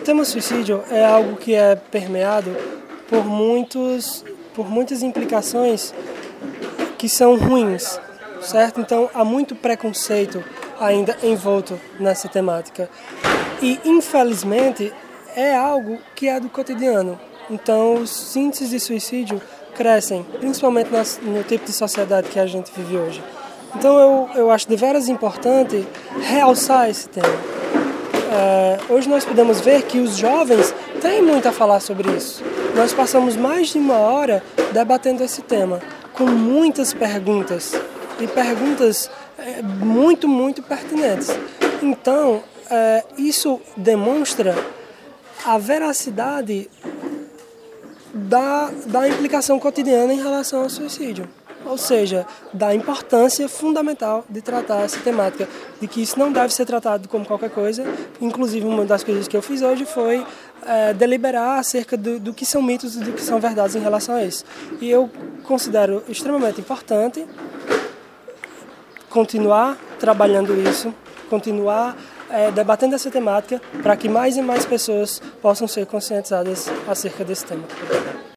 tema suicídio é algo que é permeado por muitas implicações que são ruins, certo? Então há muito preconceito ainda envolto nessa temática. E, infelizmente, é algo que é do cotidiano. Então, os índices de suicídio crescem, principalmente no tipo de sociedade que a gente vive hoje. Então, eu acho deveras importante realçar esse tema. Hoje nós podemos ver que os jovens têm muito a falar sobre isso. Nós passamos mais de 1 hora debatendo esse tema, com muitas perguntas, e perguntas muito, muito pertinentes. Então, isso demonstra a veracidade da implicação cotidiana em relação ao suicídio. Ou seja, da importância fundamental de tratar essa temática, de que isso não deve ser tratado como qualquer coisa. Inclusive, uma das coisas que eu fiz hoje foi deliberar acerca do que são mitos e do que são verdades em relação a isso. E eu considero extremamente importante continuar trabalhando isso, continuar debatendo essa temática para que mais e mais pessoas possam ser conscientizadas acerca desse tema.